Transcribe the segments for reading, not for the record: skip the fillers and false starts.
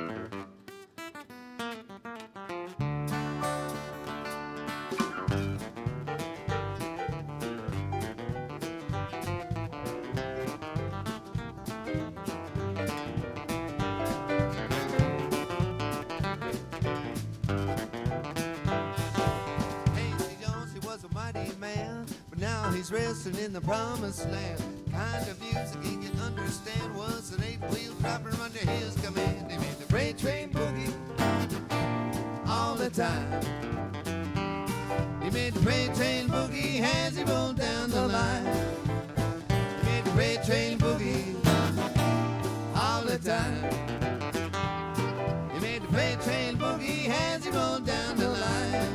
He's resting in the promised land. Kind of music he can understand was an eight-wheel driver under his command. He made the freight train boogie all the time. He made the freight train boogie as he rolled down the line. He made the freight train boogie all the time. He made the freight train boogie as he rolled down the line.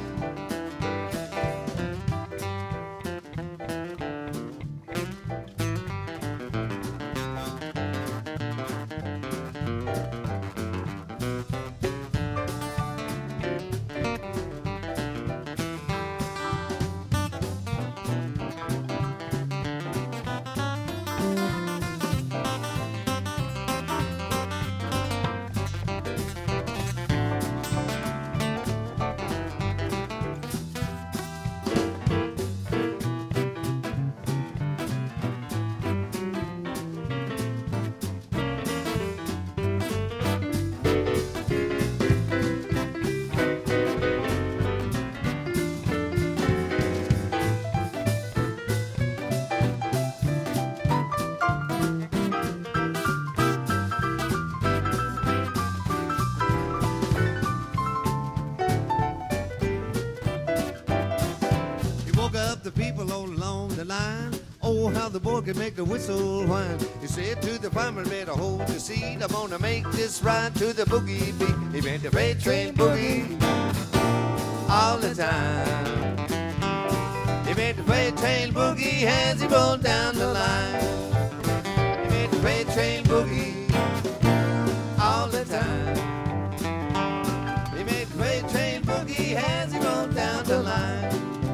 The people all along the line, oh, how the boy could make the whistle whine. He said to the farmer, better hold your seat, I'm gonna make this ride to the boogie beat. He made the freight train boogie all the time. He made the freight train boogie as he rolled down the line. He made the freight train boogie all the time. He made the freight train boogie as he rolled down the line.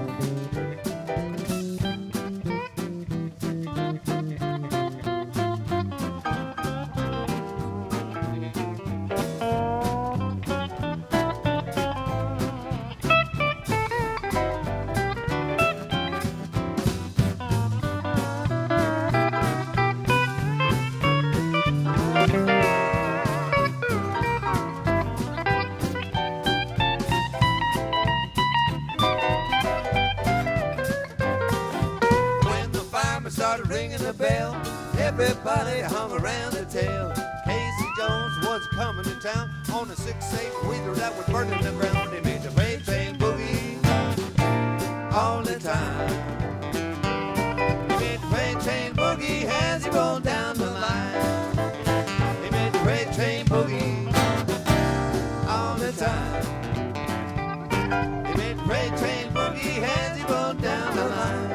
Started ringing the bell, everybody hung around the tail. Casey Jones was coming to town on a 6-8 wheeler that was burning the ground. He made the freight train boogie all the time. He made the freight train boogie as he rolled down the line. He made the freight train boogie all the time. He made the freight train boogie as he rolled down the line.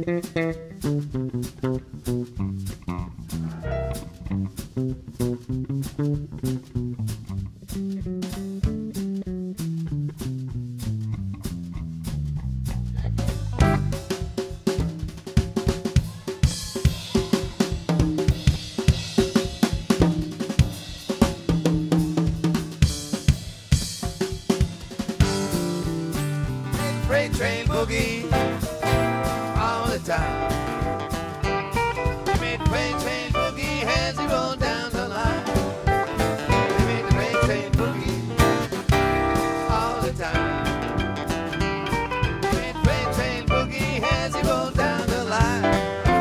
Freight train boogie all the time. He made the freight train boogie as he rolled down the line. He made the freight train boogie all the time. He made the freight train boogie as he rolled down the line.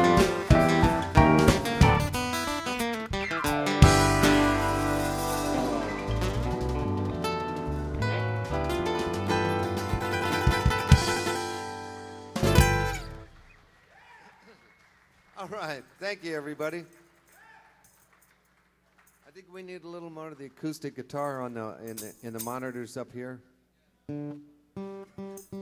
All right, thank you, everybody. I think we need a little more of the acoustic guitar on in the monitors up here.